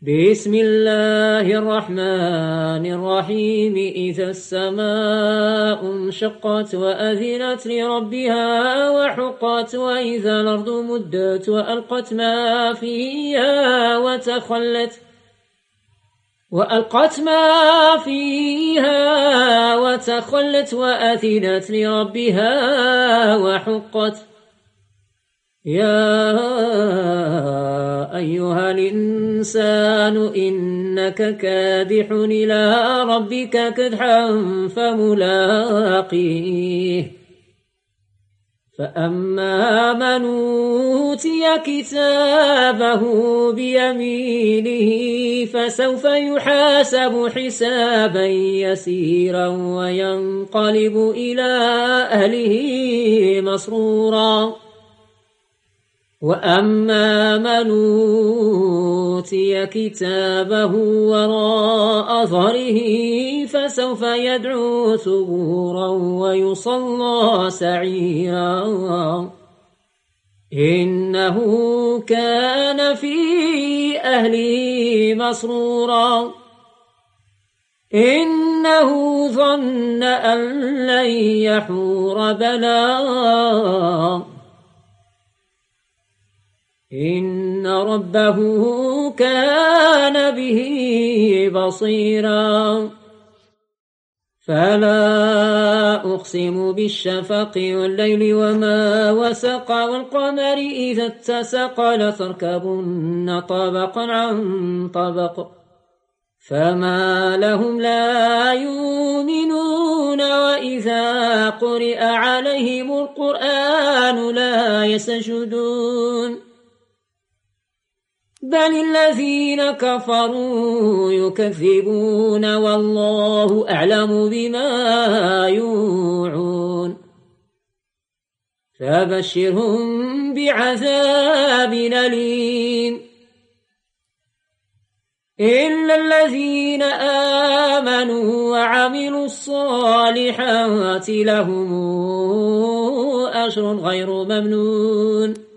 بسم الله الرحمن الرحيم إذا السماء انشقت وأذنت لربها وحقت وإذا الأرض مدت وألقت ما فيها وتخلت وأذنت لربها وحقت يا أيها الإنسان إنك كادح إلى ربك كدحا فملاقيه فأما من أوتي كتابه بيمينه فسوف يحاسب حسابا يسيرا وينقلب إلى أهله مسرورا وأما من أوتي كتابه وراء ظهره فسوف يدعو ثبورا ويصلى سعيرا إنه كان في أهله مسرورا إنه ظن أن لن يحور بلى إن ربه كان به بصيرا فلا أقسم بالشفق والليل وما وسق والقمر إذا اتسق لتركبن طبقا عن طبق فما لهم لا يؤمنون وإذا قرئ عليهم القرآن لا يسجدون بل الذين كفروا يكذبون والله أعلم بما يوعون فبشرهم بعذاب أليم إلا الذين آمنوا وعملوا الصالحات لهم أجر غير ممنون